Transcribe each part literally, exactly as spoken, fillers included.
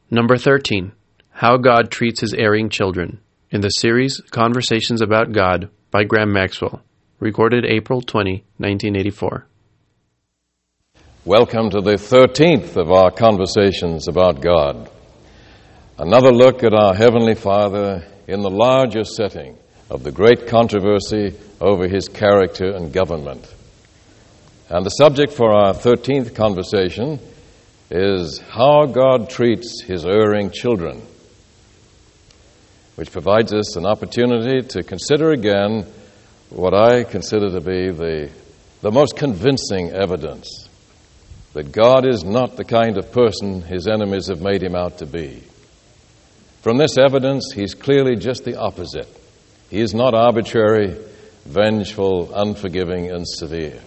Number thirteen, How God Treats His Erring Children, in the series Conversations About God by Graham Maxwell, recorded April twentieth, nineteen eighty-four. Welcome to the thirteenth of our Conversations About God. Another look at our Heavenly Father in the larger setting of the great controversy over His character and government. And the subject for our thirteenth conversation is how God treats His erring children, which provides us an opportunity to consider again what I consider to be the, the most convincing evidence that God is not the kind of person His enemies have made Him out to be. From this evidence, He's clearly just the opposite. He is not arbitrary, vengeful, unforgiving, and severe.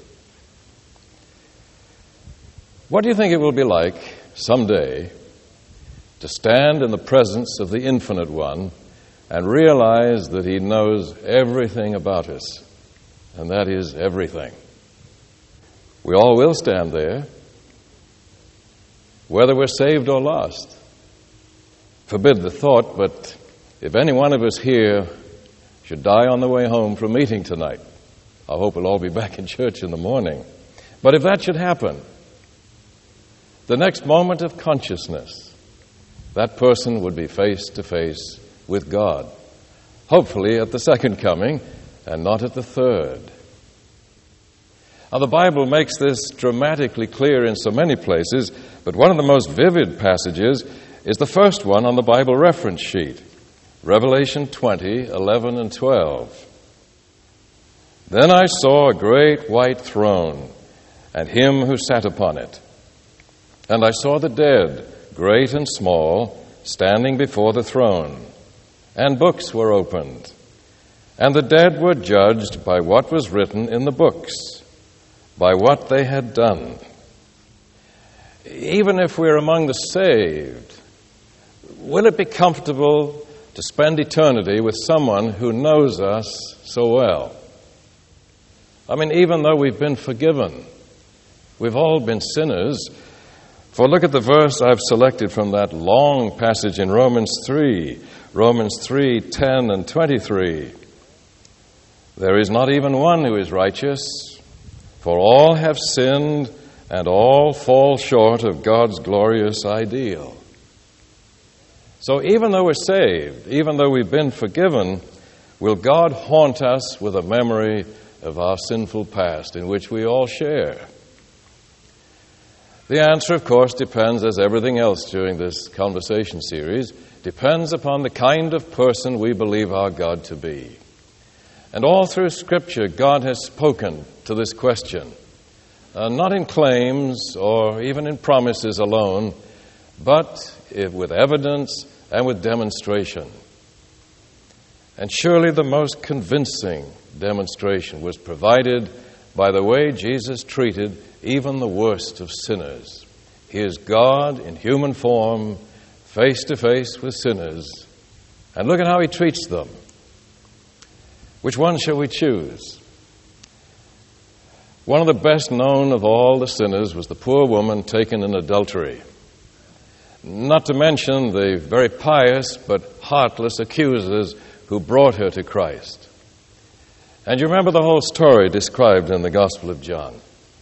What do you think it will be like someday to stand in the presence of the Infinite One and realize that He knows everything about us, and that is everything? We all will stand there, whether we're saved or lost. Forbid the thought, but if any one of us here should die on the way home from meeting tonight, I hope we'll all be back in church in the morning. But if that should happen, the next moment of consciousness, that person would be face to face with God, hopefully at the second coming and not at the third. Now, the Bible makes this dramatically clear in so many places, but one of the most vivid passages is the first one on the Bible reference sheet, Revelation twenty, eleven and twelve. Then I saw a great white throne, and Him who sat upon it. And I saw the dead, great and small, standing before the throne. And books were opened. And the dead were judged by what was written in the books, by what they had done. Even if we're among the saved, will it be comfortable to spend eternity with someone who knows us so well? I mean, even though we've been forgiven, we've all been sinners. For look at the verse I've selected from that long passage in Romans three, Romans three, ten and twenty-three. There is not even one who is righteous, for all have sinned and all fall short of God's glorious ideal. So even though we're saved, even though we've been forgiven, will God haunt us with a memory of our sinful past in which we all share? The answer, of course, depends, as everything else during this conversation series, depends upon the kind of person we believe our God to be. And all through Scripture, God has spoken to this question, uh, not in claims or even in promises alone, but if with evidence and with demonstration. And surely the most convincing demonstration was provided by the way Jesus treated even the worst of sinners. He is God in human form, face to face with sinners. And look at how He treats them. Which one shall we choose? One of the best known of all the sinners was the poor woman taken in adultery. Not to mention the very pious but heartless accusers who brought her to Christ. And you remember the whole story described in the Gospel of John.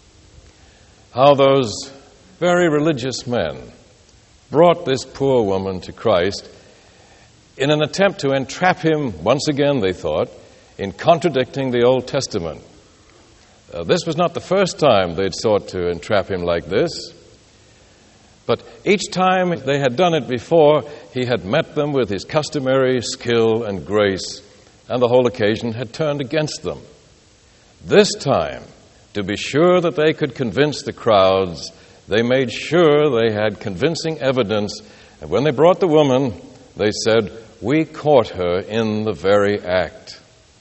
How those very religious men brought this poor woman to Christ in an attempt to entrap Him, once again, they thought, in contradicting the Old Testament. Uh, this was not the first time they'd sought to entrap Him like this. But each time they had done it before, He had met them with His customary skill and grace, and the whole occasion had turned against them. This time, to be sure that they could convince the crowds, they made sure they had convincing evidence, and when they brought the woman, they said, "We caught her in the very act."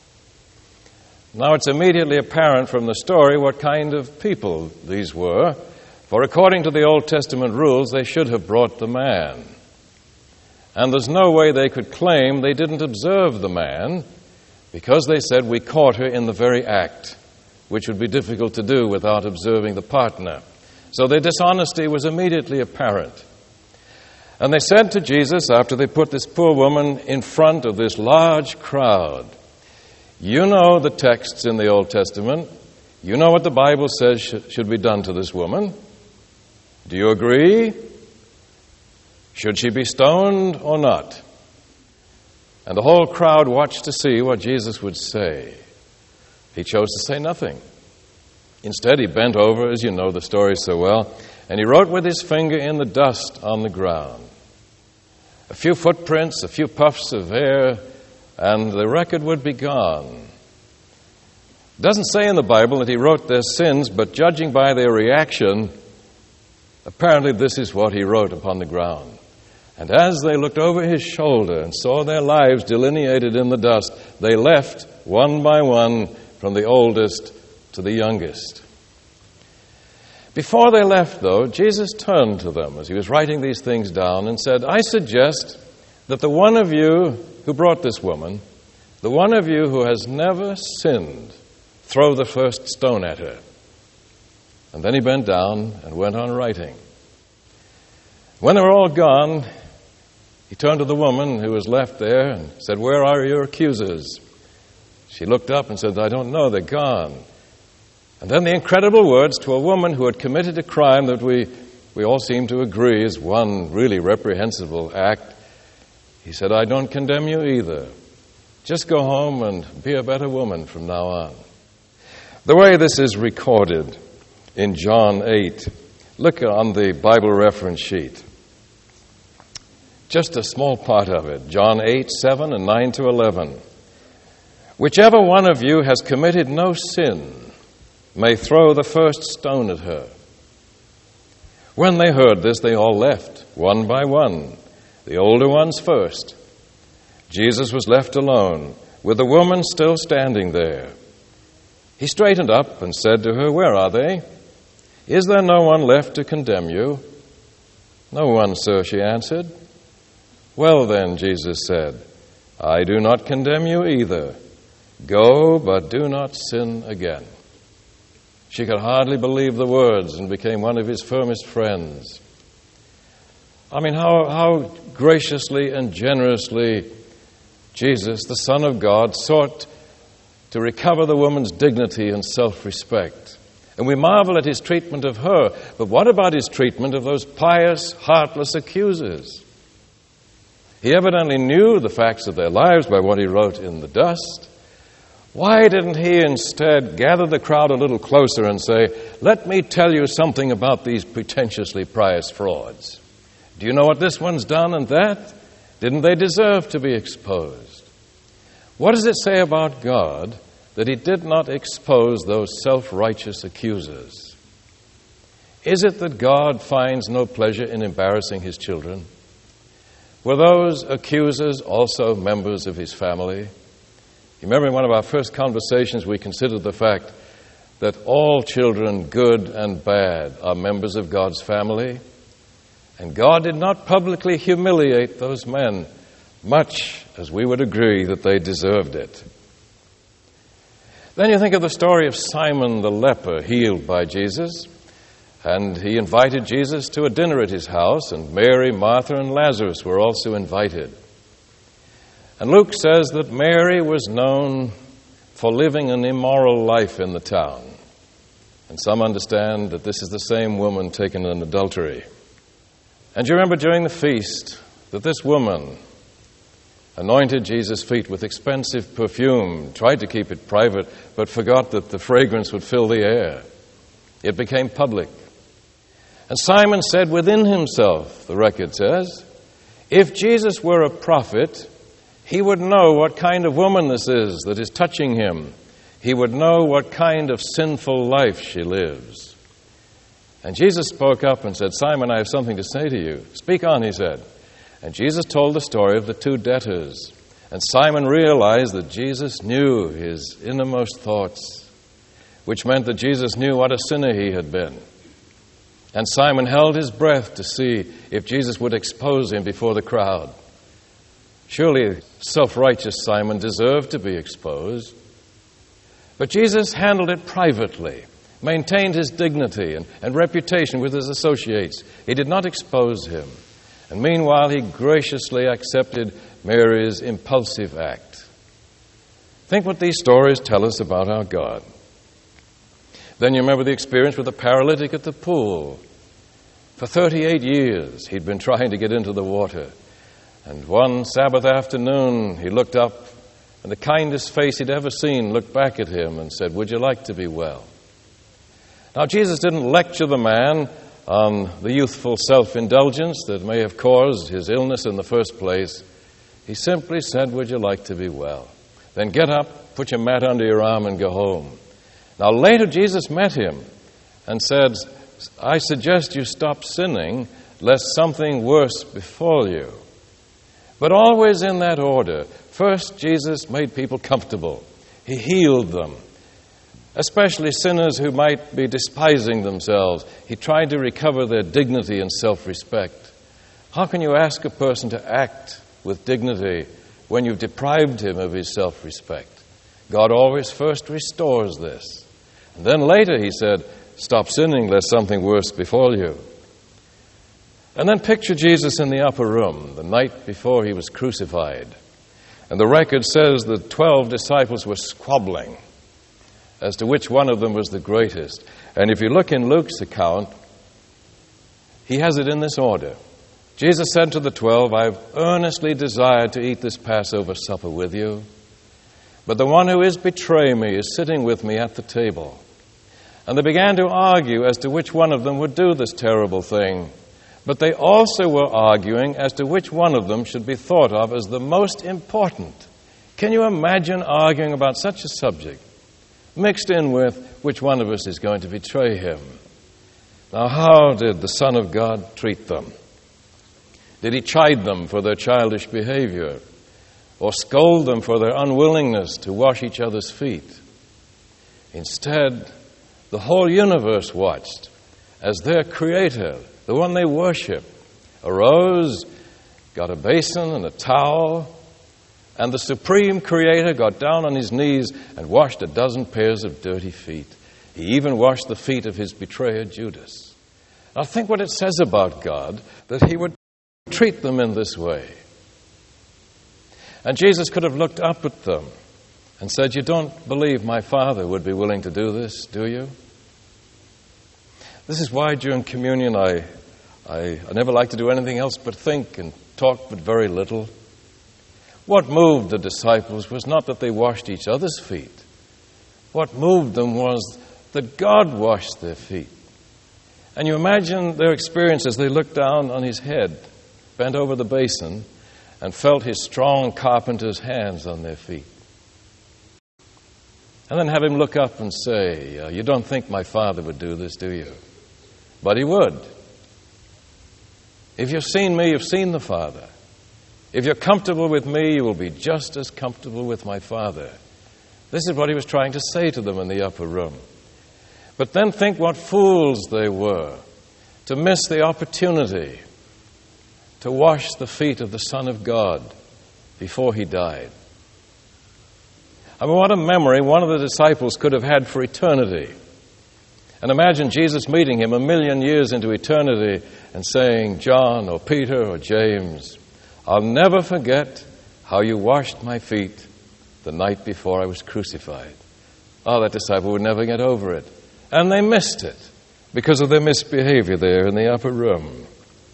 Now it's immediately apparent from the story what kind of people these were, for according to the Old Testament rules, they should have brought the man. And there's no way they could claim they didn't observe the man, because they said, "We caught her in the very act," which would be difficult to do without observing the partner. So their dishonesty was immediately apparent. And they said to Jesus, after they put this poor woman in front of this large crowd, "You know the texts in the Old Testament. You know what the Bible says sh- should be done to this woman. Do you agree? Should she be stoned or not?" And the whole crowd watched to see what Jesus would say. He chose to say nothing. Instead, he bent over, as you know the story so well, and he wrote with his finger in the dust on the ground. A few footprints, a few puffs of air, and the record would be gone. It doesn't say in the Bible that he wrote their sins, but judging by their reaction, apparently this is what he wrote upon the ground. And as they looked over his shoulder and saw their lives delineated in the dust, they left one by one, from the oldest to the youngest. Before they left, though, Jesus turned to them as he was writing these things down and said, "I suggest that the one of you who brought this woman, the one of you who has never sinned, throw the first stone at her." And then he bent down and went on writing. When they were all gone, he turned to the woman who was left there and said, "Where are your accusers?" She looked up and said, "I don't know, they're gone." And then the incredible words to a woman who had committed a crime that we, we all seem to agree is one really reprehensible act. He said, "I don't condemn you either. Just go home and be a better woman from now on." The way this is recorded in John eight, look on the Bible reference sheet. Just a small part of it, John eight, seven and nine to eleven. "Whichever one of you has committed no sin may throw the first stone at her." When they heard this, they all left, one by one, the older ones first. Jesus was left alone, with the woman still standing there. He straightened up and said to her, "Where are they? Is there no one left to condemn you?" "No one, sir," she answered. "Well then," Jesus said, "I do not condemn you either. Go, but do not sin again." She could hardly believe the words and became one of his firmest friends. I mean, how, how graciously and generously Jesus, the Son of God, sought to recover the woman's dignity and self-respect. And we marvel at his treatment of her, but what about his treatment of those pious, heartless accusers? He evidently knew the facts of their lives by what he wrote in the dust. Why didn't he instead gather the crowd a little closer and say, "Let me tell you something about these pretentiously pious frauds. Do you know what this one's done and that? Didn't they deserve to be exposed?" What does it say about God that he did not expose those self-righteous accusers? Is it that God finds no pleasure in embarrassing his children? Were those accusers also members of his family? You remember in one of our first conversations we considered the fact that all children, good and bad, are members of God's family. And God did not publicly humiliate those men, much as we would agree that they deserved it. Then you think of the story of Simon the leper healed by Jesus. And he invited Jesus to a dinner at his house, and Mary, Martha, and Lazarus were also invited. And Luke says that Mary was known for living an immoral life in the town. And some understand that this is the same woman taken in adultery. And you remember during the feast that this woman anointed Jesus' feet with expensive perfume, tried to keep it private, but forgot that the fragrance would fill the air. It became public. And Simon said within himself, the record says, if Jesus were a prophet, he would know what kind of woman this is that is touching him. He would know what kind of sinful life she lives. And Jesus spoke up and said, Simon, I have something to say to you. Speak on, he said. And Jesus told the story of the two debtors. And Simon realized that Jesus knew his innermost thoughts, which meant that Jesus knew what a sinner he had been. And Simon held his breath to see if Jesus would expose him before the crowd. Surely self-righteous Simon deserved to be exposed. But Jesus handled it privately, maintained his dignity and, and reputation with his associates. He did not expose him. And meanwhile, he graciously accepted Mary's impulsive act. Think what these stories tell us about our God. Then you remember the experience with the paralytic at the pool. For thirty-eight years, he'd been trying to get into the water. And one Sabbath afternoon, he looked up, and the kindest face he'd ever seen looked back at him and said, "Would you like to be well?" Now, Jesus didn't lecture the man on the youthful self-indulgence that may have caused his illness in the first place. He simply said, "Would you like to be well? Then get up, put your mat under your arm, and go home." Now, later Jesus met him and said, "I suggest you stop sinning, lest something worse befall you." But always in that order. First, Jesus made people comfortable. He healed them, especially sinners who might be despising themselves. He tried to recover their dignity and self-respect. How can you ask a person to act with dignity when you've deprived him of his self-respect? God always first restores this. And then later he said, "Stop sinning, lest something worse befall you." And then picture Jesus in the upper room the night before he was crucified. And the record says the twelve disciples were squabbling as to which one of them was the greatest. And if you look in Luke's account, he has it in this order. Jesus said to the twelve, "I've earnestly desired to eat this Passover supper with you, but the one who is betraying me is sitting with me at the table." And they began to argue as to which one of them would do this terrible thing. But they also were arguing as to which one of them should be thought of as the most important. Can you imagine arguing about such a subject, mixed in with which one of us is going to betray him? Now, how did the Son of God treat them? Did he chide them for their childish behavior, or scold them for their unwillingness to wash each other's feet? Instead, the whole universe watched as their Creator, the one they worship, arose, got a basin and a towel, and the Supreme Creator got down on his knees and washed a dozen pairs of dirty feet. He even washed the feet of his betrayer, Judas. Now think what it says about God, that he would treat them in this way. And Jesus could have looked up at them and said, "You don't believe my Father would be willing to do this, do you?" This is why during communion I, I, I never like to do anything else but think and talk but very little. What moved the disciples was not that they washed each other's feet. What moved them was that God washed their feet. And you imagine their experience as they looked down on his head, bent over the basin, and felt his strong carpenter's hands on their feet. And then have him look up and say, "You don't think my Father would do this, do you?" But he would. If you've seen me, you've seen the Father. If you're comfortable with me, you will be just as comfortable with my Father. This is what he was trying to say to them in the upper room. But then think what fools they were to miss the opportunity to wash the feet of the Son of God before he died. I mean, what a memory one of the disciples could have had for eternity. And imagine Jesus meeting him a million years into eternity and saying, "John or Peter or James, I'll never forget how you washed my feet the night before I was crucified." Oh, that disciple would never get over it. And they missed it because of their misbehavior there in the upper room.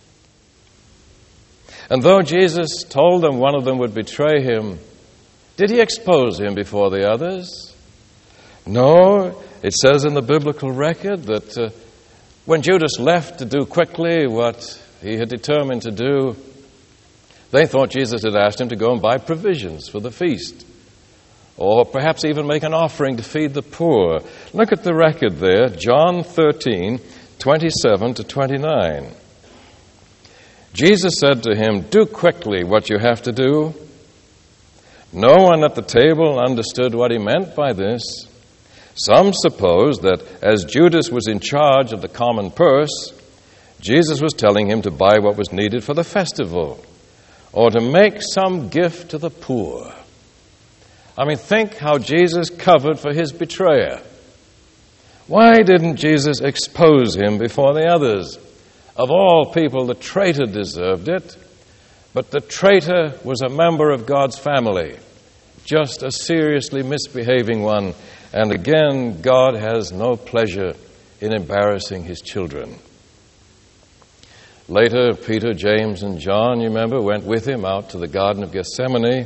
And though Jesus told them one of them would betray him, did he expose him before the others? No. It says in the biblical record that uh, when Judas left to do quickly what he had determined to do, they thought Jesus had asked him to go and buy provisions for the feast, or perhaps even make an offering to feed the poor. Look at the record there, John thirteen, twenty-seven to twenty-nine. Jesus said to him, "Do quickly what you have to do." No one at the table understood what he meant by this. Some supposed that as Judas was in charge of the common purse, Jesus was telling him to buy what was needed for the festival, or to make some gift to the poor. I mean, think how Jesus covered for his betrayer. Why didn't Jesus expose him before the others? Of all people, the traitor deserved it, but the traitor was a member of God's family, just a seriously misbehaving one, and again, God has no pleasure in embarrassing his children. Later, Peter, James, and John, you remember, went with him out to the Garden of Gethsemane,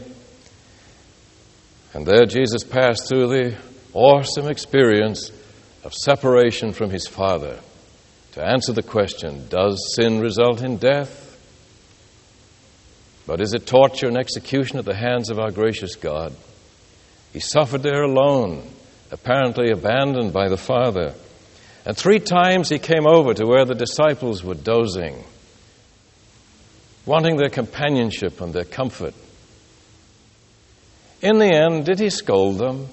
and there Jesus passed through the awesome experience of separation from his Father to answer the question, does sin result in death? But is it torture and execution at the hands of our gracious God? He suffered there alone, apparently abandoned by the Father. And three times he came over to where the disciples were dozing, wanting their companionship and their comfort. In the end, did he scold them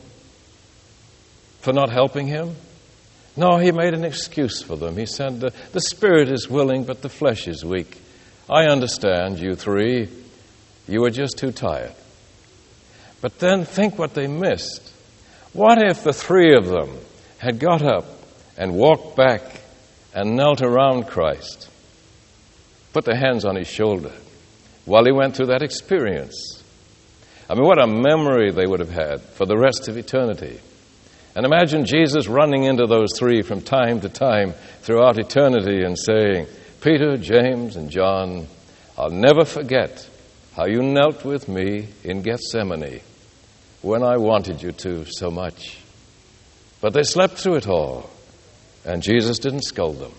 for not helping him? No, he made an excuse for them. He said, the, the spirit is willing, but the flesh is weak. I understand, you three. You were just too tired. But then think what they missed. What if the three of them had got up and walked back and knelt around Christ, put their hands on his shoulder while he went through that experience? I mean, what a memory they would have had for the rest of eternity. And imagine Jesus running into those three from time to time throughout eternity and saying, Peter, James, and John, I'll never forget how you knelt with me in Gethsemane when I wanted you to so much. But they slept through it all, and Jesus didn't scold them.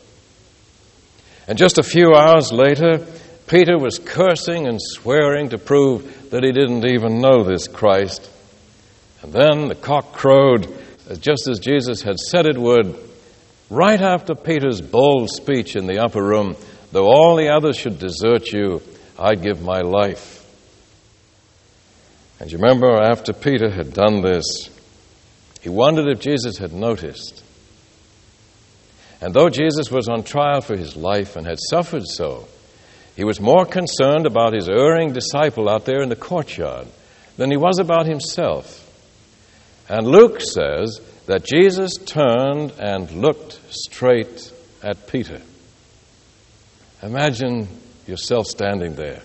And just a few hours later, Peter was cursing and swearing to prove that he didn't even know this Christ. And then the cock crowed, just as Jesus had said it would, right after Peter's bold speech in the upper room, though all the others should desert you, I'd give my life. And you remember, after Peter had done this, he wondered if Jesus had noticed. And though Jesus was on trial for his life and had suffered so, he was more concerned about his erring disciple out there in the courtyard than he was about himself. And Luke says that Jesus turned and looked straight at Peter. Imagine yourself standing there.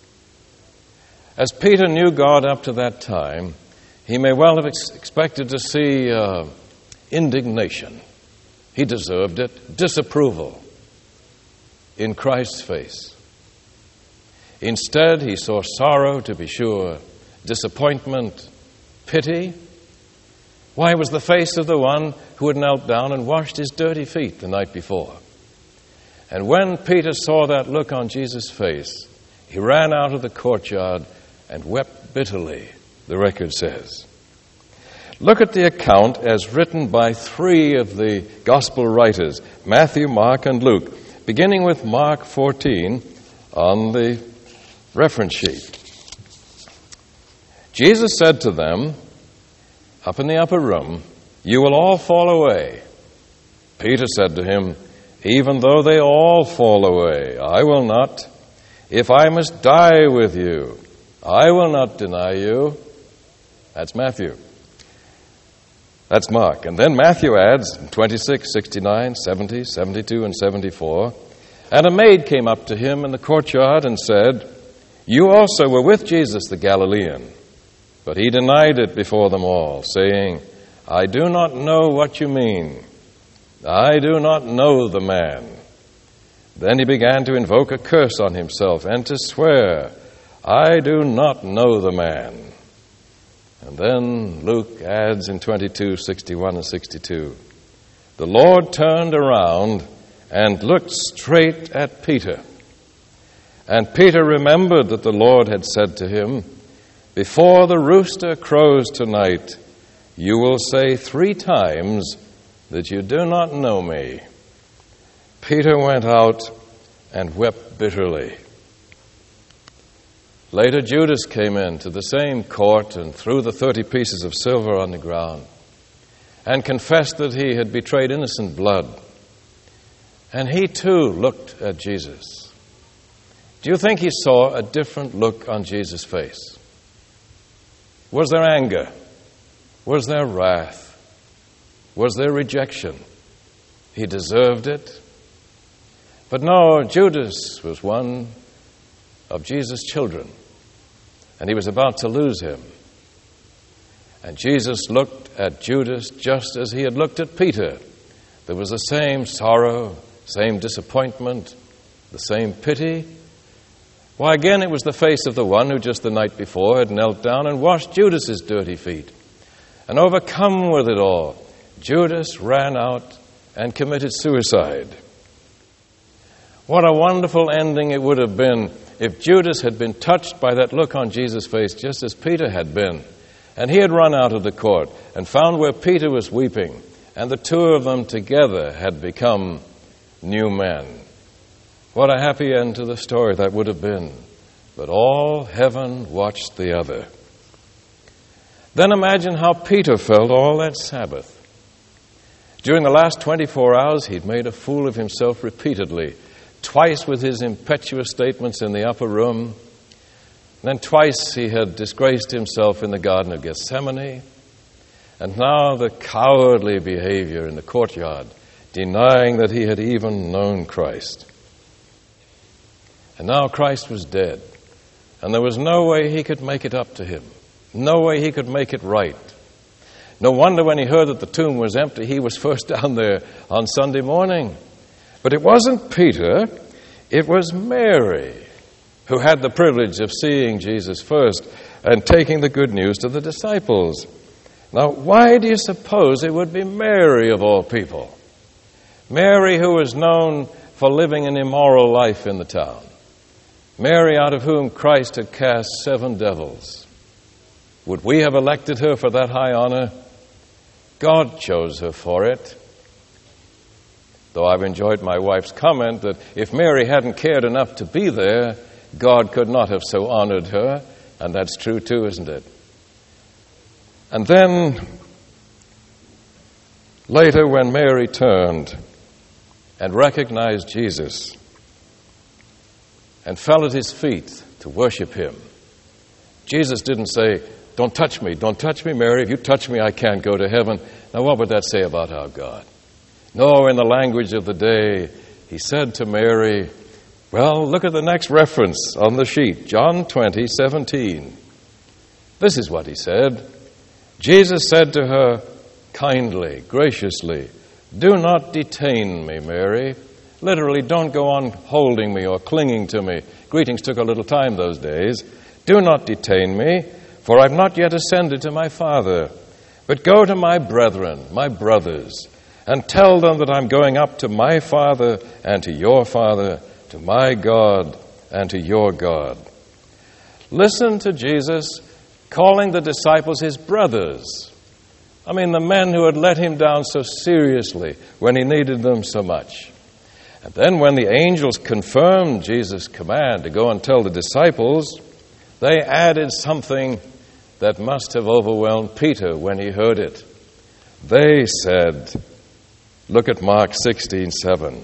As Peter knew God up to that time, he may well have ex- expected to see uh, indignation. He deserved it. Disapproval in Christ's face. Instead, he saw sorrow, to be sure, disappointment, pity. Why, it was the face of the one who had knelt down and washed his dirty feet the night before. And when Peter saw that look on Jesus' face, he ran out of the courtyard and wept bitterly, the record says. Look at the account as written by three of the gospel writers, Matthew, Mark, and Luke, beginning with Mark fourteen on the reference sheet. Jesus said to them, up in the upper room, you will all fall away. Peter said to him, even though they all fall away, I will not. If I must die with you, I will not deny you. That's Matthew. That's Mark. And then Matthew adds, twenty-six, sixty-nine, seventy, seventy-two, and seventy-four, and a maid came up to him in the courtyard and said, you also were with Jesus the Galilean. But he denied it before them all, saying, I do not know what you mean. I do not know the man. Then he began to invoke a curse on himself and to swear, I do not know the man. And then Luke adds in twenty-two, sixty-one, and sixty-two, the Lord turned around and looked straight at Peter. And Peter remembered that the Lord had said to him, before the rooster crows tonight, you will say three times that you do not know me. Peter went out and wept bitterly. Later, Judas came in to the same court and threw the thirty pieces of silver on the ground and confessed that he had betrayed innocent blood. And he too looked at Jesus. Do you think he saw a different look on Jesus' face? Was there anger? Was there wrath? Was there rejection? He deserved it. But no, Judas was one of Jesus' children, and he was about to lose him. And Jesus looked at Judas just as he had looked at Peter. There was the same sorrow, same disappointment, the same pity. Why, again, it was the face of the one who just the night before had knelt down and washed Judas's dirty feet. And overcome with it all, Judas ran out and committed suicide. What a wonderful ending it would have been if Judas had been touched by that look on Jesus' face just as Peter had been. And he had run out of the court and found where Peter was weeping, and the two of them together had become new men. What a happy end to the story that would have been. But all heaven watched the other. Then imagine how Peter felt all that Sabbath. During the last twenty-four hours, he'd made a fool of himself repeatedly, twice with his impetuous statements in the upper room. Then twice he had disgraced himself in the Garden of Gethsemane. And now the cowardly behavior in the courtyard, denying that he had even known Christ. And now Christ was dead, and there was no way he could make it up to him. No way he could make it right. No wonder when he heard that the tomb was empty, he was first down there on Sunday morning. But it wasn't Peter, it was Mary, who had the privilege of seeing Jesus first and taking the good news to the disciples. Now, why do you suppose it would be Mary of all people? Mary, who was known for living an immoral life in the town. Mary, out of whom Christ had cast seven devils. Would we have elected her for that high honor? God chose her for it. Though I've enjoyed my wife's comment that if Mary hadn't cared enough to be there, God could not have so honored her, and that's true too, isn't it? And then, later when Mary turned and recognized Jesus and fell at his feet to worship him, Jesus didn't say, "Don't touch me, don't touch me, Mary. If you touch me, I can't go to heaven." Now, what would that say about our God? No, in the language of the day, he said to Mary, well, look at the next reference on the sheet, John twenty, seventeen. This is what he said. Jesus said to her, kindly, graciously, "Do not detain me, Mary." Literally, don't go on holding me or clinging to me. Greetings took a little time those days. "Do not detain me, for I've not yet ascended to my Father. But go to my brethren, my brothers, and tell them that I'm going up to my Father and to your Father, to my God and to your God." Listen to Jesus calling the disciples his brothers. I mean, the men who had let him down so seriously when he needed them so much. And then when the angels confirmed Jesus' command to go and tell the disciples, they added something that must have overwhelmed Peter when he heard it. They said, look at Mark sixteen seven.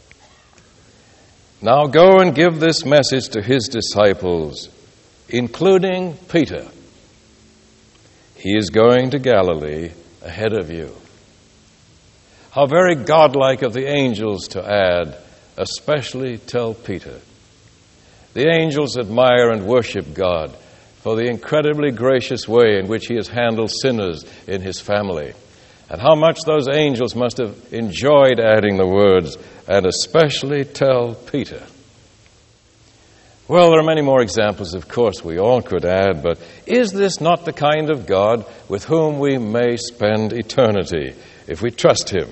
"Now go and give this message to his disciples, including Peter. He is going to Galilee ahead of you." How very godlike of the angels to add, especially tell Peter. The angels admire and worship God for the incredibly gracious way in which he has handled sinners in his family. And how much those angels must have enjoyed adding the words, "and especially tell Peter." Well, there are many more examples, of course, we all could add, but is this not the kind of God with whom we may spend eternity if we trust him?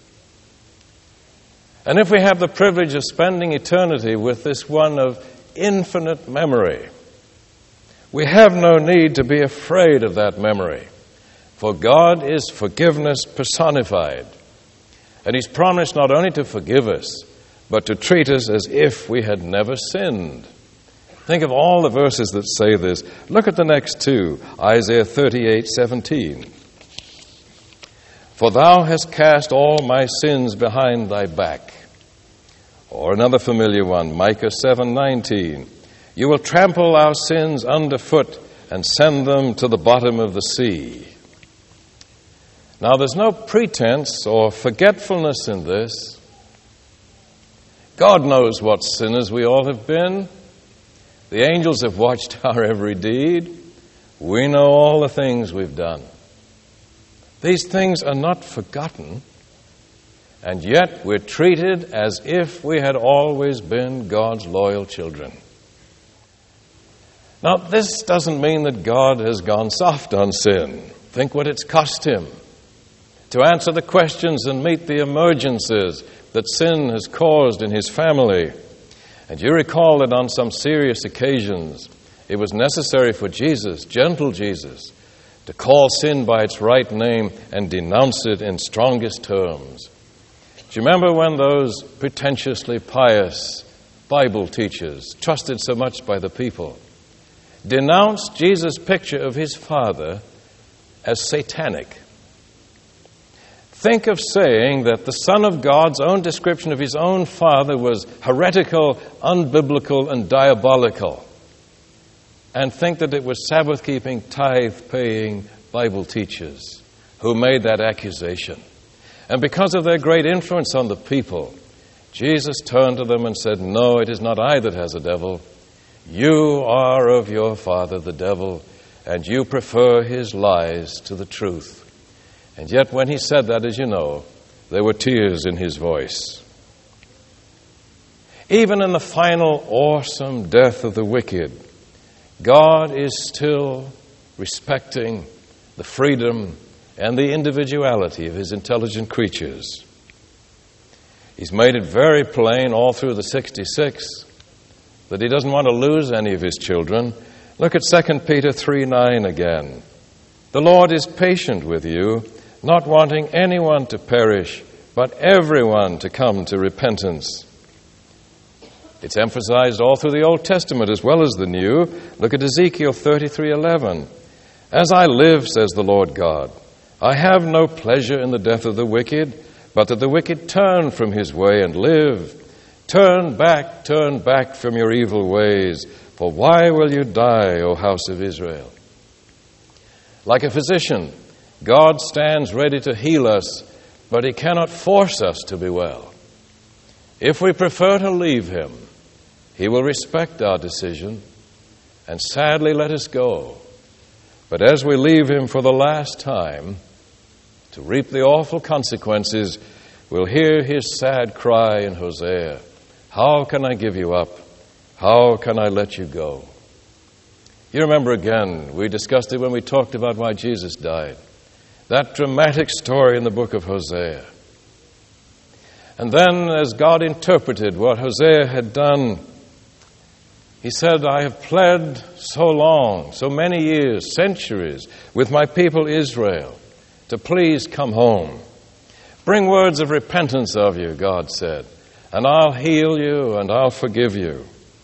And if we have the privilege of spending eternity with this one of infinite memory, we have no need to be afraid of that memory. For God is forgiveness personified. And he's promised not only to forgive us, but to treat us as if we had never sinned. Think of all the verses that say this. Look at the next two, Isaiah thirty-eight seventeen. "For thou hast cast all my sins behind thy back." Or another familiar one, Micah seven nineteen. "You will trample our sins underfoot and send them to the bottom of the sea." Now, there's no pretense or forgetfulness in this. God knows what sinners we all have been. The angels have watched our every deed. We know all the things we've done. These things are not forgotten, and yet we're treated as if we had always been God's loyal children. Now, this doesn't mean that God has gone soft on sin. Think what it's cost him to answer the questions and meet the emergencies that sin has caused in his family. And you recall that on some serious occasions, it was necessary for Jesus, gentle Jesus, to call sin by its right name and denounce it in strongest terms. Do you remember when those pretentiously pious Bible teachers, trusted so much by the people, denounced Jesus' picture of his Father as satanic? Think of saying that the Son of God's own description of his own Father was heretical, unbiblical, and diabolical. And think that it was Sabbath-keeping, tithe-paying Bible teachers who made that accusation. And because of their great influence on the people, Jesus turned to them and said, "No, it is not I that has a devil. You are of your father, the devil, and you prefer his lies to the truth." And yet when he said that, as you know, there were tears in his voice. Even in the final awesome death of the wicked, God is still respecting the freedom and the individuality of his intelligent creatures. He's made it very plain all through the sixty-six that he doesn't want to lose any of his children. Look at Second Peter three nine again. "The Lord is patient with you, not wanting anyone to perish, but everyone to come to repentance." It's emphasized all through the Old Testament as well as the New. Look at Ezekiel thirty-three eleven. "As I live, says the Lord God, I have no pleasure in the death of the wicked, but that the wicked turn from his way and live. Turn back, turn back from your evil ways, for why will you die, O house of Israel?" Like a physician, God stands ready to heal us, but he cannot force us to be well. If we prefer to leave him, he will respect our decision and sadly let us go. But as we leave him for the last time, to reap the awful consequences, we'll hear his sad cry in Hosea, "How can I give you up? How can I let you go?" You remember again, we discussed it when we talked about why Jesus died. That dramatic story in the book of Hosea. And then as God interpreted what Hosea had done, he said, "I have pled so long, so many years, centuries, with my people Israel, to please come home. Bring words of repentance of you," God said, "and I'll heal you and I'll forgive you."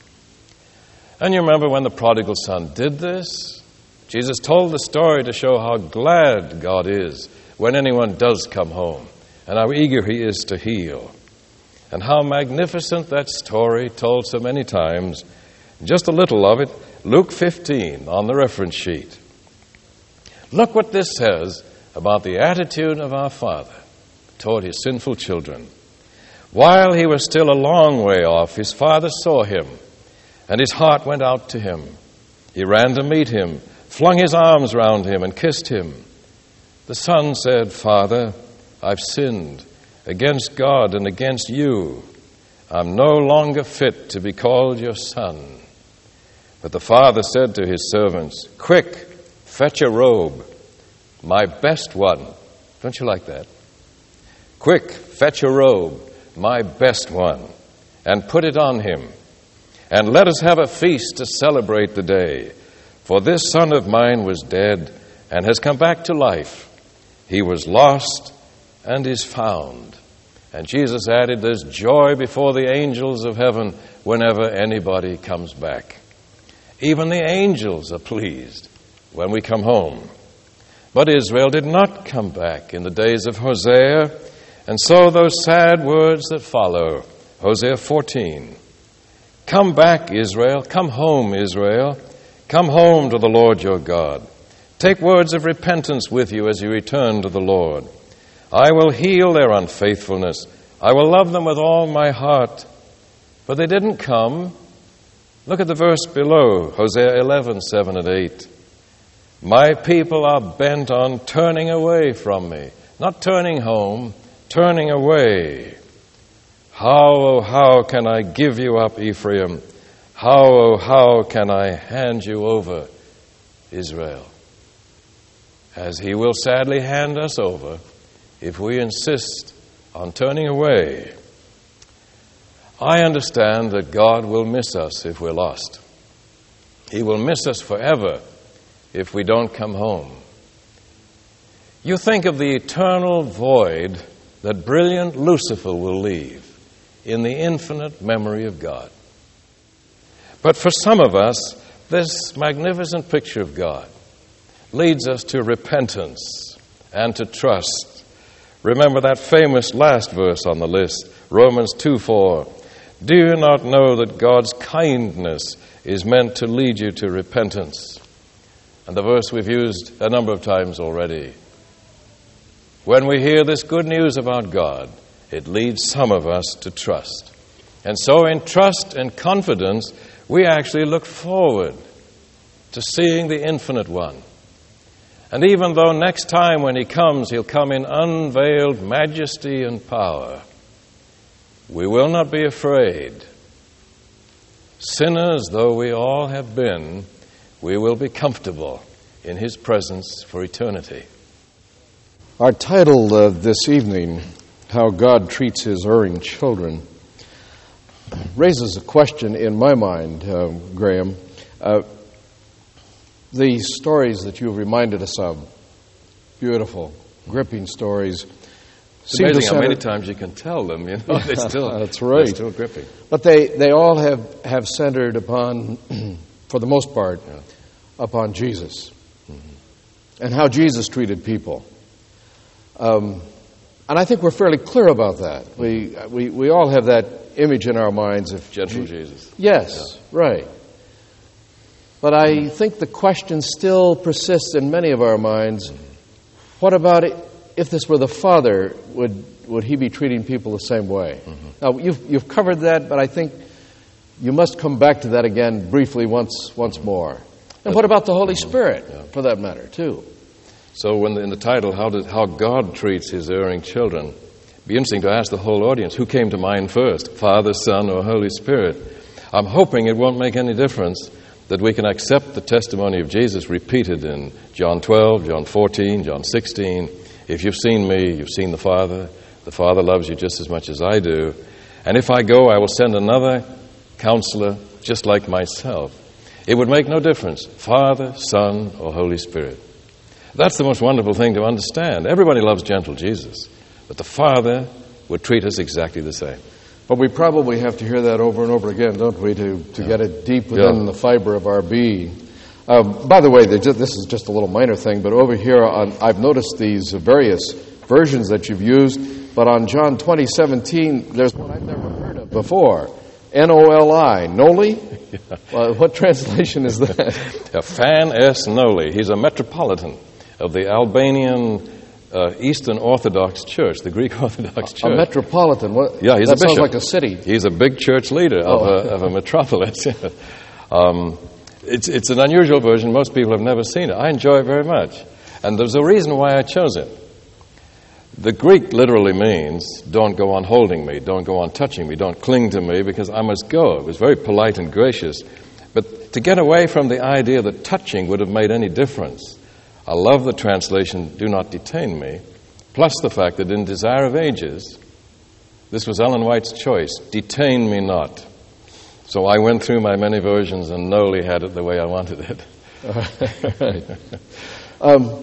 And you remember when the prodigal son did this? Jesus told the story to show how glad God is when anyone does come home, and how eager he is to heal. And how magnificent that story, told so many times. Just a little of it, Luke fifteen on the reference sheet. Look what this says about the attitude of our Father toward his sinful children. "While he was still a long way off, his father saw him, and his heart went out to him. He ran to meet him, flung his arms round him, and kissed him. The son said, 'Father, I've sinned against God and against you. I'm no longer fit to be called your son.' But the father said to his servants, 'Quick, fetch a robe, my best one.'" Don't you like that? "Quick, fetch a robe, my best one, and put it on him. And let us have a feast to celebrate the day. For this son of mine was dead and has come back to life. He was lost and is found." And Jesus added, "There's joy before the angels of heaven whenever anybody comes back." Even the angels are pleased when we come home. But Israel did not come back in the days of Hosea, and so those sad words that follow, Hosea fourteen. "Come back, Israel. Come home, Israel. Come home to the Lord your God. Take words of repentance with you as you return to the Lord. I will heal their unfaithfulness. I will love them with all my heart. But they didn't come. Look at the verse below, Hosea eleven, seven and eight. My people are bent on turning away from me. Not turning home, turning away. How, oh, how can I give you up, Ephraim? How, oh, how can I hand you over, Israel? As he will sadly hand us over if we insist on turning away. I understand that God will miss us if we're lost. He will miss us forever if we don't come home. You think of the eternal void that brilliant Lucifer will leave in the infinite memory of God. But for some of us, this magnificent picture of God leads us to repentance and to trust. Remember that famous last verse on the list, Romans two four. Do you not know that God's kindness is meant to lead you to repentance? And the verse we've used a number of times already. When we hear this good news about God, it leads some of us to trust. And so in trust and confidence, we actually look forward to seeing the Infinite One. And even though next time when he comes, he'll come in unveiled majesty and power, we will not be afraid. Sinners though we all have been, we will be comfortable in his presence for eternity. Our title uh, this evening, How God Treats His Erring Children, raises a question in my mind, uh, Graham. Uh, the stories that you've reminded us of, beautiful, gripping stories. It's amazing how many times you can tell them, you know, yeah, they're still, that's right. They're still gripping. But they, they all have, have centered upon, for the most part, yeah. upon Jesus. Mm-hmm. And how Jesus treated people. Um, and I think we're fairly clear about that. We, we, we all have that image in our minds of gentle Jesus. Yes, yeah. right. But I think the question still persists in many of our minds. Mm-hmm. What about it? If this were the Father, would would he be treating people the same way? Mm-hmm. Now, you've you've covered that, but I think you must come back to that again briefly once once more. And but, what about the Holy mm-hmm. Spirit, yeah. for that matter, too? So when the, in the title, how, did, how God treats his erring children, it'd be interesting to ask the whole audience, who came to mind first, Father, Son, or Holy Spirit? I'm hoping it won't make any difference that we can accept the testimony of Jesus repeated in John twelve, John fourteen, John sixteen. If you've seen me, you've seen the Father. The Father loves you just as much as I do. And if I go, I will send another counselor just like myself. It would make no difference, Father, Son, or Holy Spirit. That's the most wonderful thing to understand. Everybody loves gentle Jesus, but the Father would treat us exactly the same. But we probably have to hear that over and over again, don't we, to, to yeah. get it deep within yeah. the fiber of our being. Uh, by the way, just, this is just a little minor thing, but over here on, I've noticed these various versions that you've used, but on John twenty seventeen, there's one I've never heard of before. N O L I, Noli? Yeah. Uh, what translation is that? Fan S. Noli. He's a metropolitan of the Albanian uh, Eastern Orthodox Church, the Greek Orthodox Church. A metropolitan? What? Yeah, he's that a bishop. Sounds like a city. He's a big church leader oh. of, a, of a metropolis. um, it's, it's an unusual version. Most people have never seen it. I enjoy it very much. And there's a reason why I chose it. The Greek literally means, don't go on holding me, don't go on touching me, don't cling to me, because I must go. It was very polite and gracious. But to get away from the idea that touching would have made any difference, I love the translation, do not detain me, plus the fact that in Desire of Ages, this was Ellen White's choice, detain me not. So I went through my many versions and Noli had it the way I wanted it. Right. um,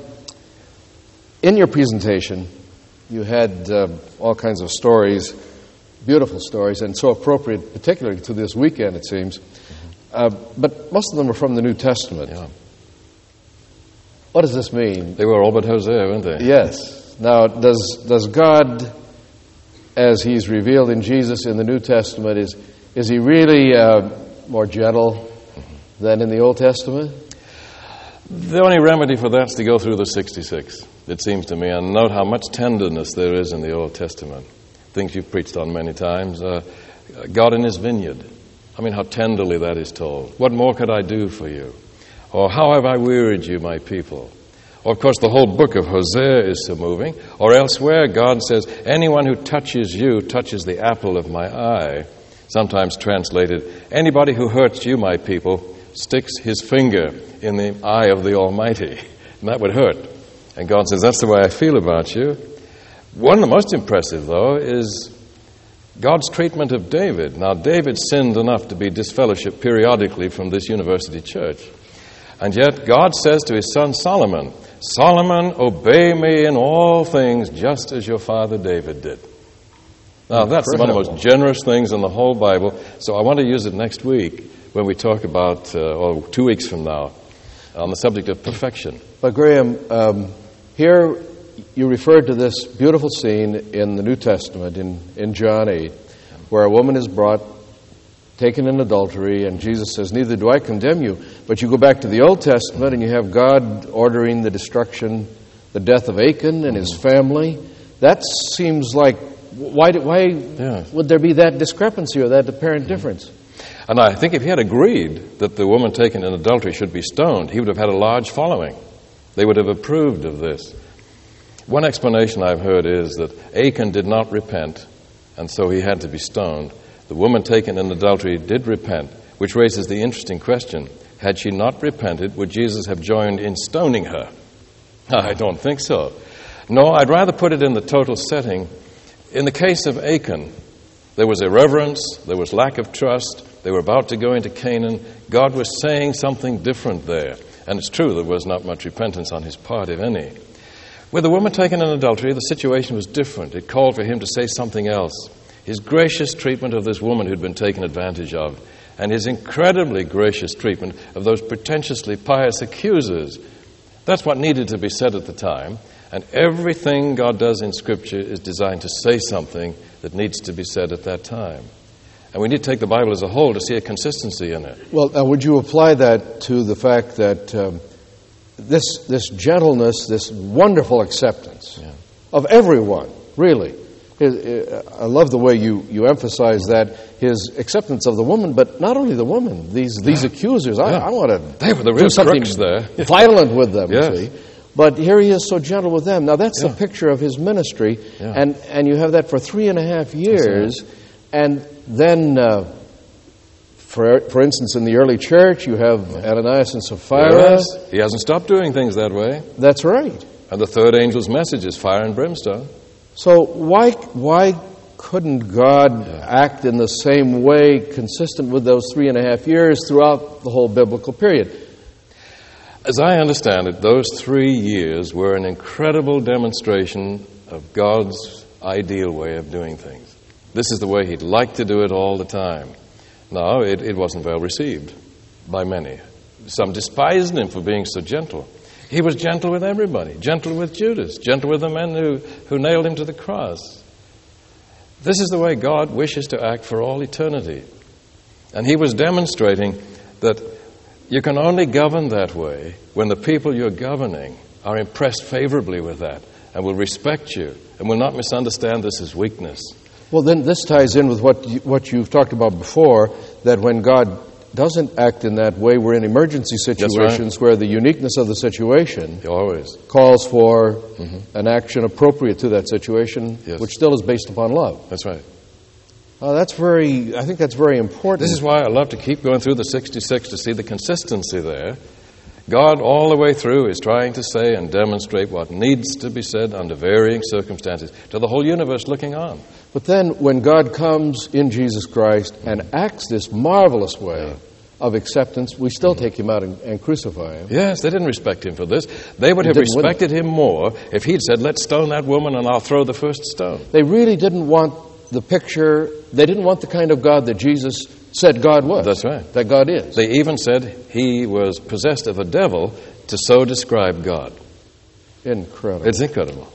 in your presentation, you had uh, all kinds of stories, beautiful stories, and so appropriate, particularly to this weekend, it seems. Uh, but most of them are from the New Testament. Yeah. What does this mean? They were all but Hosea, weren't they? Yes. Now, does does God, as He's revealed in Jesus in the New Testament, is is He really uh, more gentle than in the Old Testament? The only remedy for that is to go through the sixty-six, it seems to me, and note how much tenderness there is in the Old Testament. Things you've preached on many times. Uh, God in his vineyard. I mean, how tenderly that is told. What more could I do for you? Or how have I wearied you, my people? Or, of course, the whole book of Hosea is so moving. Or elsewhere, God says, anyone who touches you touches the apple of my eye. Sometimes translated, anybody who hurts you, my people, sticks his finger in the eye of the Almighty. And that would hurt. And God says, that's the way I feel about you. One of the most impressive, though, is God's treatment of David. Now, David sinned enough to be disfellowshipped periodically from this university church. And yet, God says to his son Solomon, Solomon, obey me in all things just as your father David did. Now, that's one of the most generous things in the whole Bible, so I want to use it next week when we talk about, uh, or two weeks from now, on the subject of perfection. But Graham, um, here you referred to this beautiful scene in the New Testament, in, in John eight, where a woman is brought, taken in adultery, and Jesus says, neither do I condemn you. But you go back to the Old Testament, and you have God ordering the destruction, the death of Achan and his family. That seems like, why, why yeah. would there be that discrepancy or that apparent difference? And I think if he had agreed that the woman taken in adultery should be stoned, he would have had a large following. They would have approved of this. One explanation I've heard is that Achan did not repent, and so he had to be stoned. The woman taken in adultery did repent, which raises the interesting question, had she not repented, would Jesus have joined in stoning her? I don't think so. No, I'd rather put it in the total setting. In the case of Achan, there was irreverence, there was lack of trust, they were about to go into Canaan. God was saying something different there. And it's true there was not much repentance on his part, if any. With the woman taken in adultery, the situation was different. It called for him to say something else. His gracious treatment of this woman who'd been taken advantage of, and his incredibly gracious treatment of those pretentiously pious accusers. That's what needed to be said at the time. And everything God does in Scripture is designed to say something that needs to be said at that time. And we need to take the Bible as a whole to see a consistency in it. Well, uh, would you apply that to the fact that um, this this gentleness, this wonderful acceptance yeah. of everyone, really? His, uh, I love the way you, you emphasize that, his acceptance of the woman, but not only the woman, these these yeah. accusers. I, yeah. I want to they were the real do something crooks there. violent with them, yes. you see. But here he is so gentle with them. Now, that's yeah. the picture of his ministry, yeah. and, and you have that for three and a half years. Right. And then, uh, for for instance, in the early church, you have yeah. Ananias and Sapphira. Yes. He hasn't stopped doing things that way. That's right. And the third angel's message is fire and brimstone. So why why couldn't God yeah. act in the same way, consistent with those three and a half years throughout the whole biblical period? As I understand it, those three years were an incredible demonstration of God's ideal way of doing things. This is the way He'd like to do it all the time. No, it, it wasn't well received by many. Some despised Him for being so gentle. He was gentle with everybody, gentle with Judas, gentle with the men who, who nailed Him to the cross. This is the way God wishes to act for all eternity. And He was demonstrating that you can only govern that way when the people you're governing are impressed favorably with that and will respect you and will not misunderstand this as weakness. Well, then this ties in with what you, what you've talked about before, that when God doesn't act in that way, we're in emergency situations right. where the uniqueness of the situation Always. calls for mm-hmm. an action appropriate to that situation, yes. which still is based upon love. That's right. Uh, that's very, I think that's very important. This is why I love to keep going through the sixty-six to see the consistency there. God, all the way through, is trying to say and demonstrate what needs to be said under varying circumstances to the whole universe looking on. But then when God comes in Jesus Christ and acts this marvelous way yeah. of acceptance, we still take Him out and, and crucify Him. Yes, they didn't respect Him for this. They would have respected Him more if He'd said, let's stone that woman and I'll throw the first stone. They really didn't want the picture, they didn't want the kind of God that Jesus said God was. That's right. That God is. They even said He was possessed of a devil to so describe God. Incredible. It's incredible.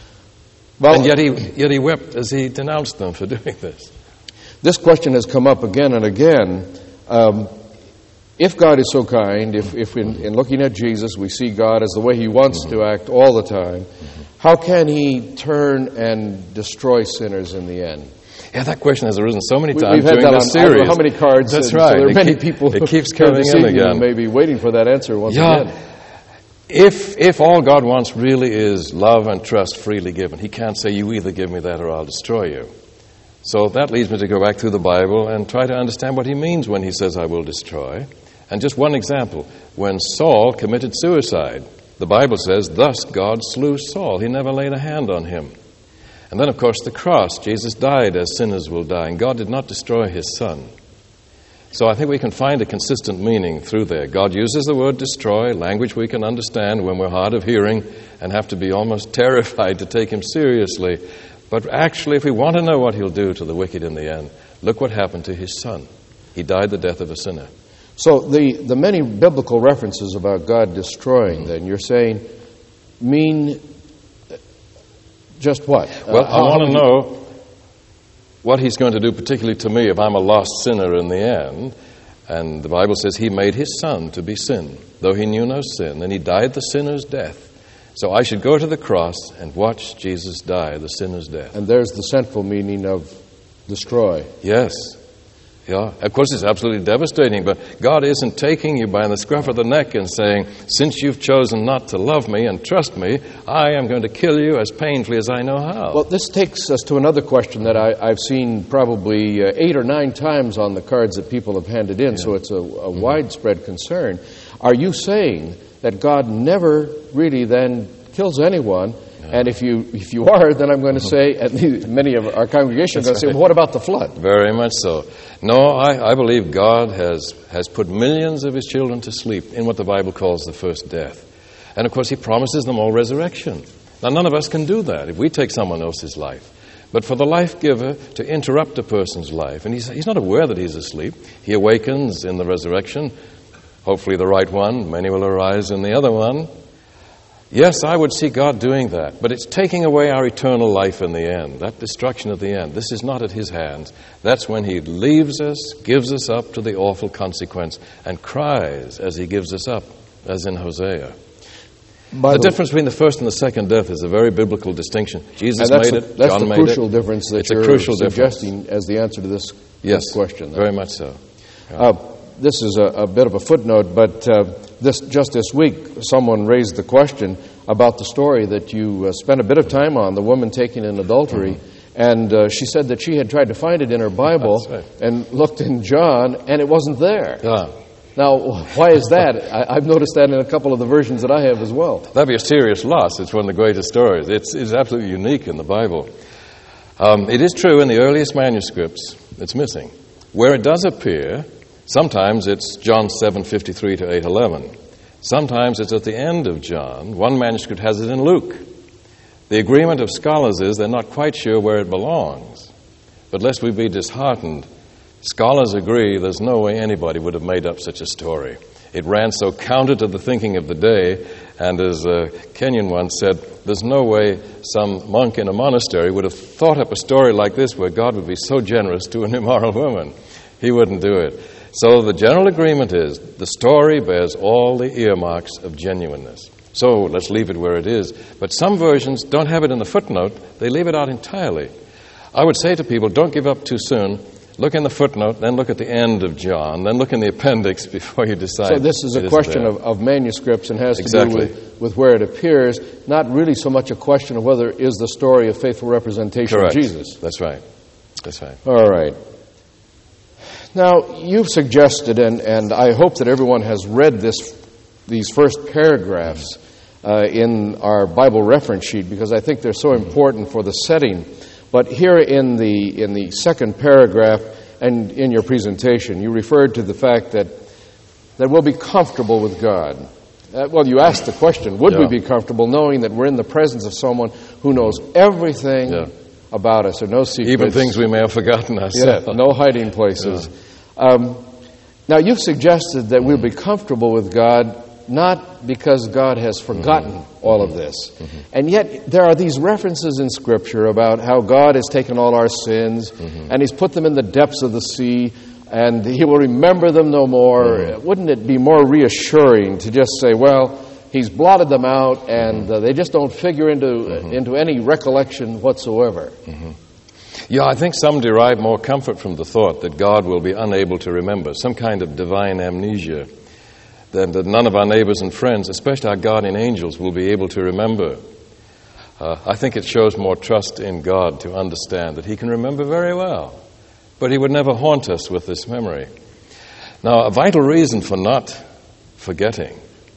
Well, and yet he, yet he wept as He denounced them for doing this. This question has come up again and again. Um, if God is so kind, if, if in, in looking at Jesus we see God as the way He wants mm-hmm. to act all the time, mm-hmm. how can He turn and destroy sinners in the end? Yeah, that question has arisen so many We- times We've had during that this on I don't series. know how many cards. That's and right. So there are It many keep- people it keeps here coming this in evening again. who may be waiting for that answer once Yeah. again. If if all God wants really is love and trust freely given, he can't say, you either give me that or I'll destroy you. So that leads me to go back through the Bible and try to understand what he means when he says, I will destroy. And just one example, when Saul committed suicide, the Bible says, thus God slew Saul. He never laid a hand on him. And then, of course, the cross. Jesus died as sinners will die, and God did not destroy his son. So I think we can find a consistent meaning through there. God uses the word destroy, language we can understand when we're hard of hearing and have to be almost terrified to take him seriously. But actually, if we want to know what he'll do to the wicked in the end, look what happened to his son. He died the death of a sinner. So the, the many biblical references about God destroying, then, you're saying, mean just what? Well, Uh, I want to know what he's going to do, particularly to me, if I'm a lost sinner in the end. And the Bible says he made his son to be sin, though he knew no sin, and he died the sinner's death. So I should go to the cross and watch Jesus die the sinner's death. And there's the central meaning of destroy. Yes. Yeah. Of course, it's absolutely devastating, but God isn't taking you by the scruff of the neck and saying, since you've chosen not to love me and trust me, I am going to kill you as painfully as I know how. Well, this takes us to another question that I, I've seen probably uh, eight or nine times on the cards that people have handed in, yeah. So it's a, a mm-hmm. widespread concern. Are you saying that God never really then kills anyone? And if you if you are, then I'm going to say, at least many of our congregation are going to say, well, what about the flood? Very much so. No, I, I believe God has, has put millions of his children to sleep in what the Bible calls the first death. And of course, he promises them all resurrection. Now, none of us can do that if we take someone else's life. But for the life giver to interrupt a person's life, and he's, he's not aware that he's asleep, he awakens in the resurrection, hopefully the right one, many will arise in the other one. Yes, I would see God doing that, but it's taking away our eternal life in the end, that destruction at the end. This is not at his hands. That's when he leaves us, gives us up to the awful consequence, and cries as he gives us up, as in Hosea. By the, the difference between the first and the second death is a very biblical distinction. Jesus made a, it, that's John the made it. That's the crucial difference that it's you're a crucial suggesting difference. as the answer to this, yes, this question. Very much so. Yeah. Uh, this is a, a bit of a footnote, but uh, this just this week someone raised the question about the story that you uh, spent a bit of time on, the woman taken in adultery, mm-hmm. and uh, she said that she had tried to find it in her Bible right. and looked in John, and it wasn't there. Yeah. Now, why is that? I, I've noticed that in a couple of the versions that I have as well. That'd be a serious loss. It's one of the greatest stories. It's, it's absolutely unique in the Bible. Um, it is true in the earliest manuscripts, it's missing. Where it does appear, sometimes it's John seven fifty-three to eight eleven. Sometimes it's at the end of John. One manuscript has it in Luke. The agreement of scholars is they're not quite sure where it belongs. But lest we be disheartened, scholars agree there's no way anybody would have made up such a story. It ran so counter to the thinking of the day, and as uh, Kenyon once said, there's no way some monk in a monastery would have thought up a story like this where God would be so generous to an immoral woman. He wouldn't do it. So the general agreement is the story bears all the earmarks of genuineness. So let's leave it where it is. But some versions don't have it in the footnote. They leave it out entirely. I would say to people, don't give up too soon. Look in the footnote, then look at the end of John, then look in the appendix before you decide. So this is a question of, of manuscripts and has exactly. to do with, with where it appears, not really so much a question of whether it is the story of faithful representation Correct. of Jesus. That's right. That's right. All right. Now, you've suggested, and, and I hope that everyone has read this, these first paragraphs uh, in our Bible reference sheet, because I think they're so important for the setting. But here in the in the second paragraph and in your presentation, you referred to the fact that that we'll be comfortable with God. Uh, well, you asked the question, would yeah. we be comfortable knowing that we're in the presence of someone who knows everything yeah. about us, or no secrets? Even things we may have forgotten ourselves. Yeah, no hiding places. Yeah. Um, now, you've suggested that we'll be comfortable with God not because God has forgotten mm-hmm. all of this. Mm-hmm. And yet there are these references in Scripture about how God has taken all our sins mm-hmm. and He's put them in the depths of the sea and He will remember them no more. Mm-hmm. Wouldn't it be more reassuring to just say, well, He's blotted them out and mm-hmm. uh, they just don't figure into, mm-hmm. uh, into any recollection whatsoever? Mm-hmm. Yeah, I think some derive more comfort from the thought that God will be unable to remember, some kind of divine amnesia, that, that none of our neighbors and friends, especially our guardian angels, will be able to remember. Uh, I think it shows more trust in God to understand that He can remember very well, but He would never haunt us with this memory. Now, a vital reason for not forgetting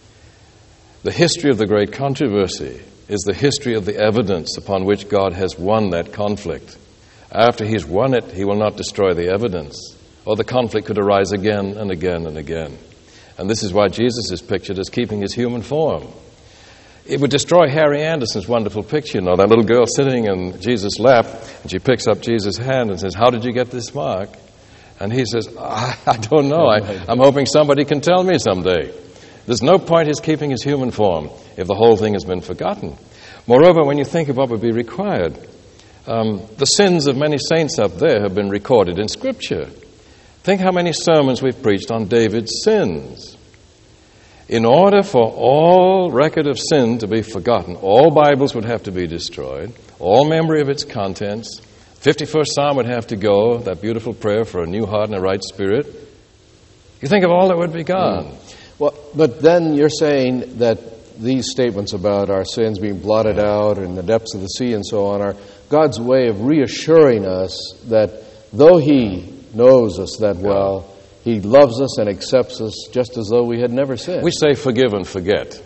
the history of the great controversy is the history of the evidence upon which God has won that conflict. After He's won it, He will not destroy the evidence, or the conflict could arise again and again and again. And this is why Jesus is pictured as keeping His human form. It would destroy Harry Anderson's wonderful picture, you know, that little girl sitting in Jesus' lap, and she picks up Jesus' hand and says, "How did you get this mark?" And He says, I, I don't know. I, I'm hoping somebody can tell me someday. There's no point His keeping His human form if the whole thing has been forgotten. Moreover, when you think of what would be required, um, the sins of many saints up there have been recorded in Scripture. Think how many sermons we've preached on David's sins. In order for all record of sin to be forgotten, all Bibles would have to be destroyed, all memory of its contents. fifty-first Psalm would have to go, that beautiful prayer for a new heart and a right spirit. You think of all that would be gone. Mm. Well, but then you're saying that these statements about our sins being blotted out in the depths of the sea and so on are God's way of reassuring us that though He knows us that well, He loves us and accepts us just as though we had never sinned. We say forgive and forget.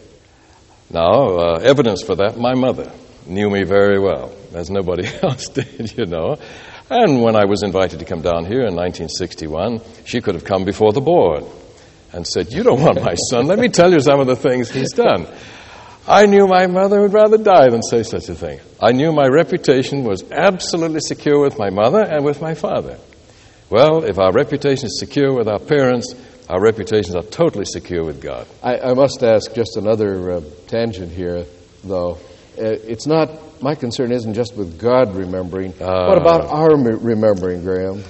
Now, uh, evidence for that, my mother knew me very well, as nobody else did, you know. And when I was invited to come down here in nineteen sixty-one, she could have come before the board and said, "You don't want my son. Let me tell you some of the things he's done." I knew my mother would rather die than say such a thing. I knew my reputation was absolutely secure with my mother and with my father. Well, if our reputation is secure with our parents, our reputations are totally secure with God. I, I must ask just another uh, tangent here, though. Uh, it's not, my concern isn't just with God remembering. Uh, what about our me- remembering, Graham?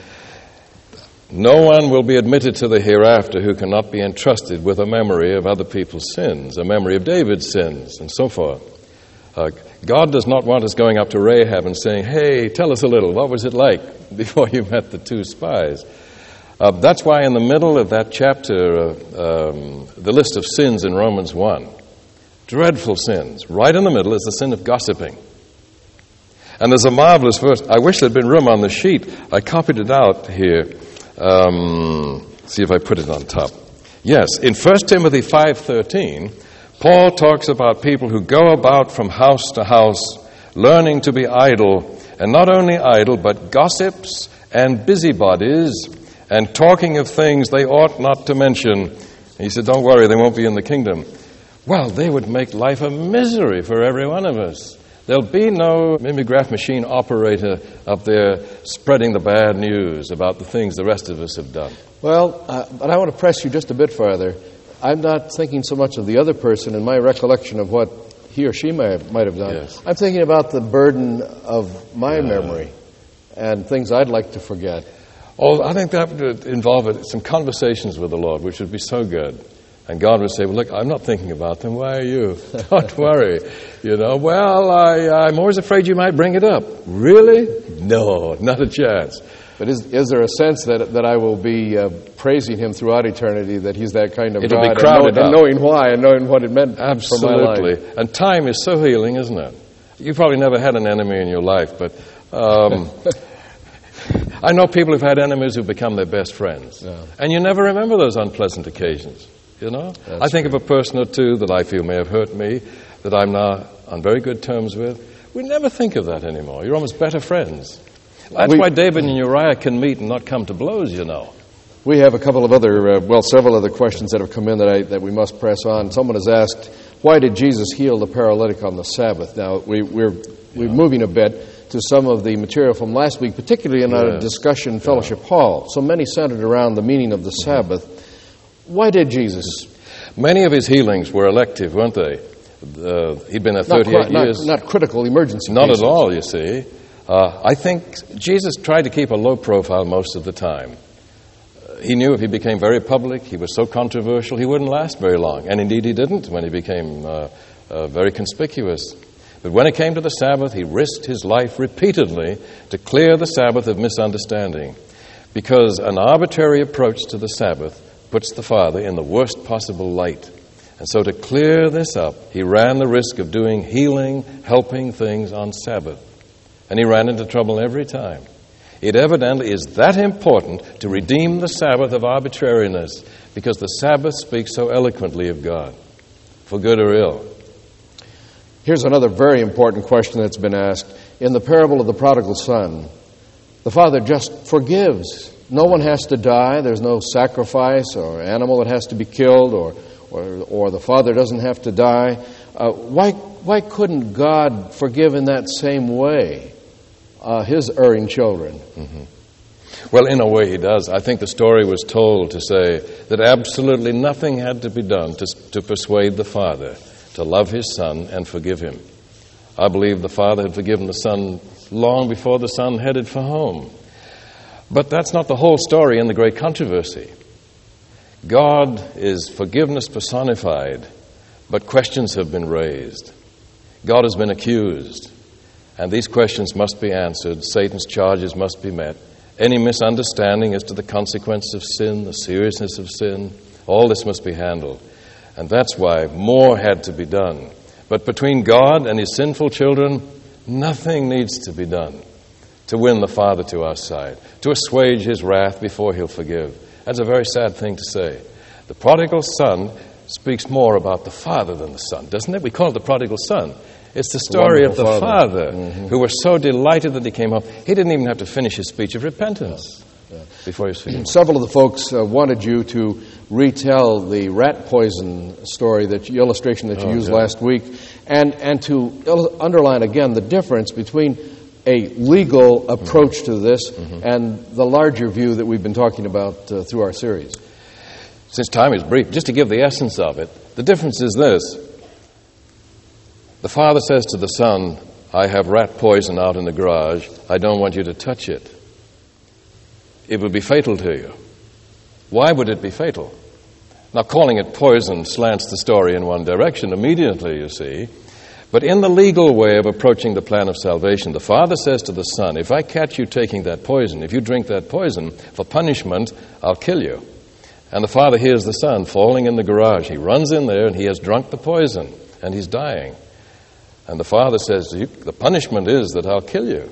No one will be admitted to the hereafter who cannot be entrusted with a memory of other people's sins, a memory of David's sins, and so forth. Uh, God does not want us going up to Rahab and saying, "Hey, tell us a little. What was it like before you met the two spies?" Uh, that's why in the middle of that chapter, uh, um, the list of sins in Romans one, dreadful sins, right in the middle is the sin of gossiping. And there's a marvelous verse. I wish there'd been room on the sheet. I copied it out here. Um, see if I put it on top. Yes, in First Timothy five thirteen, Paul talks about people who go about from house to house, learning to be idle, and not only idle, but gossips and busybodies, and talking of things they ought not to mention. He said, "Don't worry, they won't be in the kingdom." Well, they would make life a misery for every one of us. There'll be no mimeograph machine operator up there spreading the bad news about the things the rest of us have done. Well, uh, but I want to press you just a bit farther. I'm not thinking so much of the other person in my recollection of what he or she might have, might have done. Yes. I'm thinking about the burden of my uh, memory and things I'd like to forget. Oh, I think that would involve some conversations with the Lord, which would be so good. And God would say, "Well, look, I'm not thinking about them. Why are you? Don't worry." You know, "Well, I, I'm always afraid you might bring it up." Really? No, not a chance. But is, is there a sense that that I will be uh, praising Him throughout eternity, that He's that kind of It'll God, be crowded and, know, and knowing why and knowing what it meant Absolutely. for my life? And time is so healing, isn't it? You probably never had an enemy in your life, but um, I know people who've had enemies who've become their best friends. Yeah. And you never remember those unpleasant occasions, you know? That's I think true. Of a person or two that I feel may have hurt me, that I'm now on very good terms with. We never think of that anymore. You're almost better friends. That's we, why David and Uriah can meet and not come to blows, you know. We have a couple of other, uh, well, several other questions that have come in that I, that we must press on. Someone has asked, why did Jesus heal the paralytic on the Sabbath? Now, we, we're we're yeah. moving a bit to some of the material from last week, particularly in yes. our discussion fellowship yeah. hall. So many centered around the meaning of the Sabbath. Why did Jesus? Many of his healings were elective, weren't they? Uh, he'd been there thirty-eight not, years. Not, not critical emergency Not cases. at all, you see. Uh, I think Jesus tried to keep a low profile most of the time. Uh, he knew if he became very public, he was so controversial, he wouldn't last very long. And indeed he didn't when he became uh, uh, very conspicuous. But when it came to the Sabbath, he risked his life repeatedly to clear the Sabbath of misunderstanding, because an arbitrary approach to the Sabbath puts the Father in the worst possible light. And so to clear this up, he ran the risk of doing healing, helping things on Sabbath. And he ran into trouble every time. It evidently is that important to redeem the Sabbath of arbitrariness, because the Sabbath speaks so eloquently of God, for good or ill. Here's another very important question that's been asked. In the parable of the prodigal son, the father just forgives. No one has to die. There's no sacrifice or animal that has to be killed, or or, or the father doesn't have to die. Uh, why, why couldn't God forgive in that same way uh, his erring children? Mm-hmm. Well, in a way he does. I think the story was told to say that absolutely nothing had to be done to, to persuade the father to love his son and forgive him. I believe the father had forgiven the son long before the son headed for home. But that's not the whole story in the great controversy. God is forgiveness personified, but questions have been raised. God has been accused, and these questions must be answered. Satan's charges must be met. Any misunderstanding as to the consequence of sin, the seriousness of sin, all this must be handled. And that's why more had to be done. But between God and his sinful children, nothing needs to be done to win the Father to our side, to assuage his wrath before he'll forgive. That's a very sad thing to say. The prodigal son speaks more about the Father than the Son, doesn't it? We call it the prodigal son. It's the story of the Father, father mm-hmm. who was so delighted that he came home. He didn't even have to finish his speech of repentance yeah. Yeah. before he was forgiven. Several of the folks uh, wanted you to retell the rat poison story, that you, illustration that you oh, used yeah. last week, and, and to il- underline again the difference between a legal approach mm-hmm. to this mm-hmm. and the larger view that we've been talking about uh, through our series. Since time is brief, just to give the essence of it, the difference is this. The father says to the son, I have rat poison out in the garage. I don't want you to touch it. It would be fatal to you. Why would it be fatal? Now, calling it poison slants the story in one direction immediately, you see. But in the legal way of approaching the plan of salvation, the father says to the son, if I catch you taking that poison, if you drink that poison, for punishment, I'll kill you. And the father hears the son falling in the garage. He runs in there and he has drunk the poison and he's dying. And the father says, the punishment is that I'll kill you.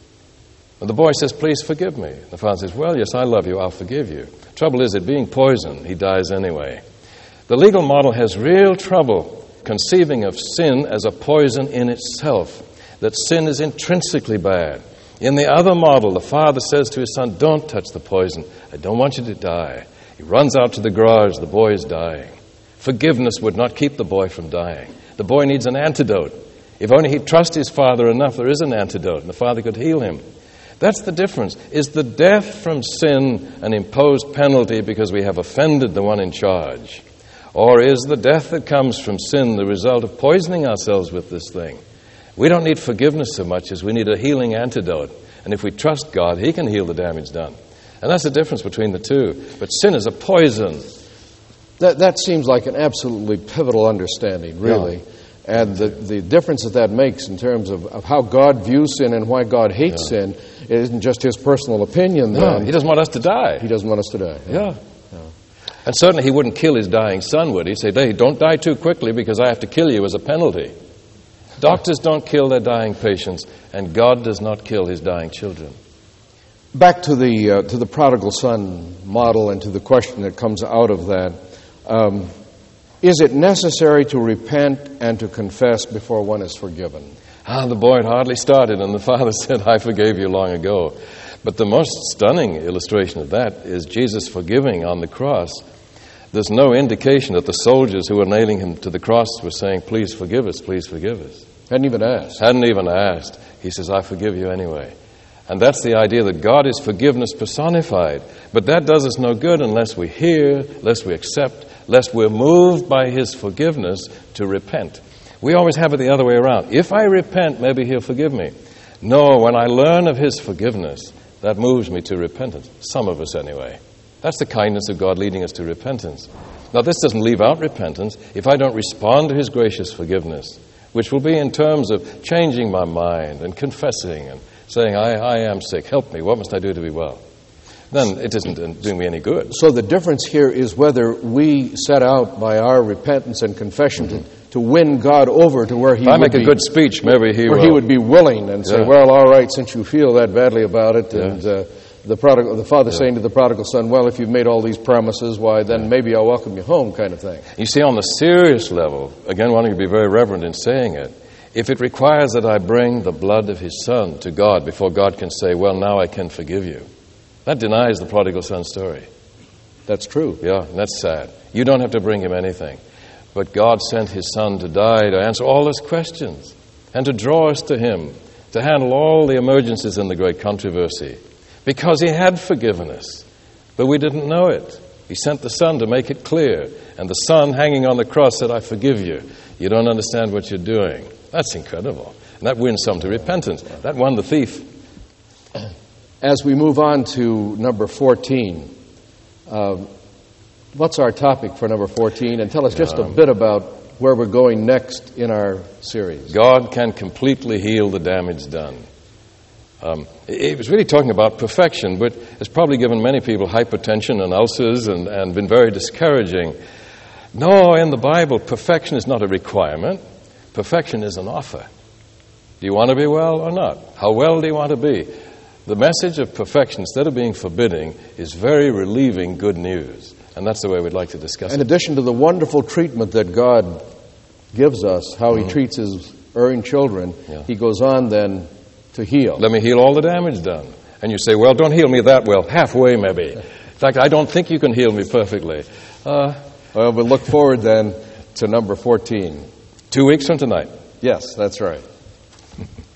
And the boy says, please forgive me. The father says, well, yes, I love you, I'll forgive you. Trouble is, it being poison, he dies anyway. The legal model has real trouble conceiving of sin as a poison in itself, that sin is intrinsically bad. In the other model, the father says to his son, don't touch the poison. I don't want you to die. He runs out to the garage. The boy is dying. Forgiveness would not keep the boy from dying. The boy needs an antidote. If only he'd trust his father enough, there is an antidote, and the father could heal him. That's the difference. Is the death from sin an imposed penalty because we have offended the one in charge? Or is the death that comes from sin the result of poisoning ourselves with this thing? We don't need forgiveness so much as we need a healing antidote. And if we trust God, he can heal the damage done. And that's the difference between the two. But sin is a poison. That, that seems like an absolutely pivotal understanding, really. Yeah. And the, the difference that that makes in terms of, of how God views sin and why God hates yeah. sin, it isn't just his personal opinion. No, then. He doesn't want us to die. He doesn't want us to die. Yeah. yeah. yeah. And certainly he wouldn't kill his dying son, would he? He'd say, hey, don't die too quickly because I have to kill you as a penalty. Doctors don't kill their dying patients, and God does not kill his dying children. Back to the uh, to the prodigal son model and to the question that comes out of that. Um, is it necessary to repent and to confess before one is forgiven? Ah, the boy had hardly started, and the father said, I forgave you long ago. But the most stunning illustration of that is Jesus forgiving on the cross. There's no indication that the soldiers who were nailing him to the cross were saying, please forgive us, please forgive us. Hadn't even asked. Hadn't even asked. He says, I forgive you anyway. And that's the idea that God is forgiveness personified. But that does us no good unless we hear, unless we accept, unless we're moved by his forgiveness to repent. We always have it the other way around. If I repent, maybe he'll forgive me. No, when I learn of his forgiveness, that moves me to repentance. Some of us anyway. That's the kindness of God leading us to repentance. Now, this doesn't leave out repentance. If I don't respond to his gracious forgiveness, which will be in terms of changing my mind and confessing and saying, I, I am sick, help me, what must I do to be well? Then it isn't doing me any good. So the difference here is whether we set out by our repentance and confession mm-hmm. to, to win God over to where He if I would make be, a good speech, maybe He where will. He would be willing and say, yeah. well, all right, since you feel that badly about it, yeah. and uh, the prodigal, the father yeah. saying to the prodigal son, well, if you've made all these promises, why, then yeah. maybe I'll welcome you home, kind of thing. You see, on the serious level, again, wanting to be very reverent in saying it, if it requires that I bring the blood of His Son to God before God can say, well, now I can forgive you, that denies the prodigal son story. That's true. Yeah, and that's sad. You don't have to bring him anything. But God sent His Son to die to answer all His questions and to draw us to Him, to handle all the emergencies in the great controversy, because He had forgiven us, but we didn't know it. He sent the Son to make it clear, and the Son hanging on the cross said, I forgive you. You don't understand what you're doing. That's incredible. And that wins some to repentance. That won the thief. As we move on to number fourteen, uh, what's our topic for number fourteen? And tell us just a bit about where we're going next in our series. God can completely heal the damage done. Um, it was really talking about perfection, but it's probably given many people hypertension and ulcers and, and been very discouraging. No, in the Bible, perfection is not a requirement. Perfection is an offer. Do you want to be well or not? How well do you want to be? The message of perfection, instead of being forbidding, is very relieving good news. And that's the way we'd like to discuss it. In addition to the wonderful treatment that God gives us, how mm-hmm. He treats His erring children, yeah. He goes on then to heal. Let me heal all the damage done. And you say, well, don't heal me that well. Halfway, maybe. In fact, I don't think you can heal me perfectly. Uh, well, we'll look forward then to number fourteen. Two weeks from tonight. Yes, that's right.